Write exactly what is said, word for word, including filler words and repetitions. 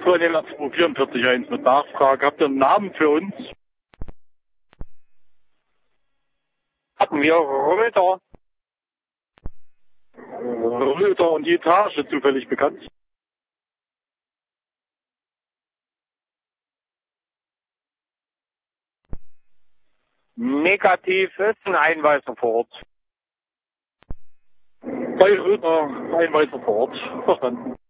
Matroniela zwei vier vier eins mit Nachfrage. Habt ihr einen Namen für uns? Hatten wir Röder. Röder und die Etage zufällig bekannt? Negativ ist ein Einweiser vor Ort. Bei Röder Einweiser vor Ort. Verstanden.